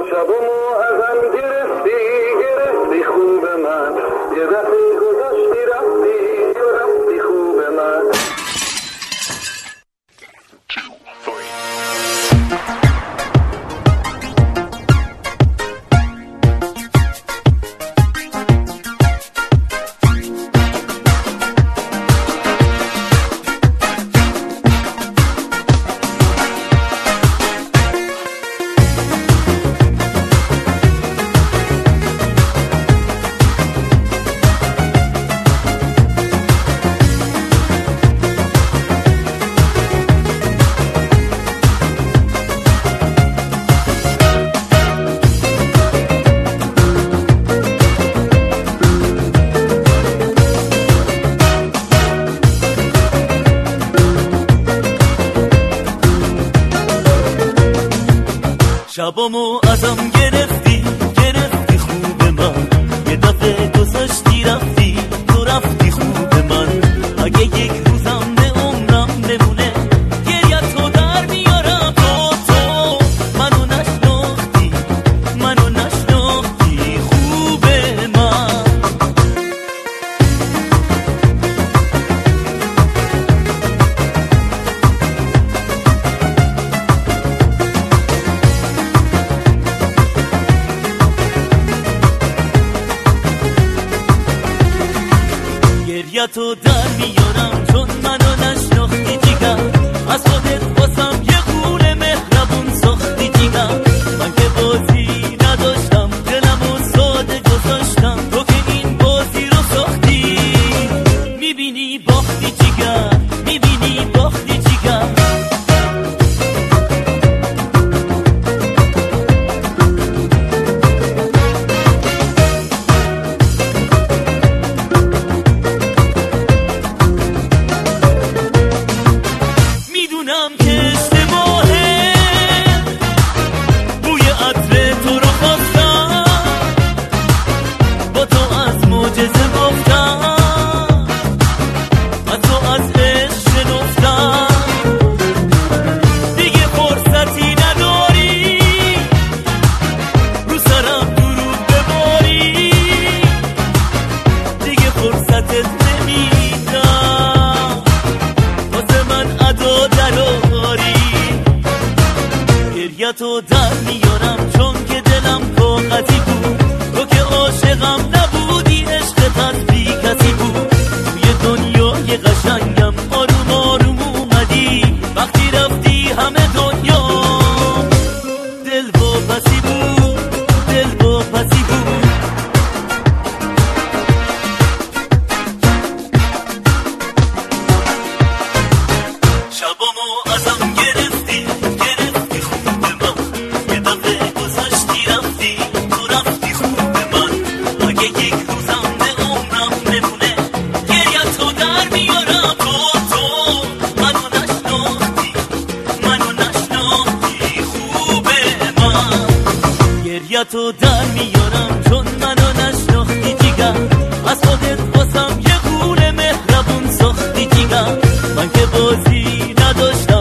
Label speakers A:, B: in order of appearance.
A: شبمو ازم گرفتی خوب من، یه دفعه گذاشتی رفتی خوب من.
B: شبامو ازم گرفتی خوب من، یه دفعه گذاشتی رفتی خوب من. اگه یک روزم به عمرم بمونه گریه‌تو در میارم، تو منو نشناختی خوب من. گریه‌تو در میارم چون منو نشناختی جیگر، از خودت واسم یه غول مهربون ساختی جیگر. من که بازی نداشتم دلمو ساده گذاشتم، تو که این بازی رو ساختی. میبینی باختی جیگر، میبینی باختی جیگر. میدونم که اشتباهه، بوی عطر تو رو خواستم، با تو از معجزه گفتم، از تو از عشق شنفتم. دیگه فرصتی نداری رو سرم درود بباری، دیگه فرصتت نمیدم واسه من ادا دراری. گریه‌تو در میارم چون که دلم کاغذی بود، تو که عاشقم نبودی عشقت از بی کسی بود. توی دنیای قشنگم آروم آروم اومدی، وقتی رفتی همه دنیا دل واپسی بود، دل واپسی بود. شبامو ازم گرفتی خوب من، یه دفعه گذاشتی رفتی خوب من. اگه یک روزم به عمرم بمونه گریه‌تو در میارم، تو منو نشناختی خوب من. گریه‌تو در میارم چون منو نشناختی جیگر، از خودت واسم یه غول مهربون ساختی جیگر. من که بازی نداشتم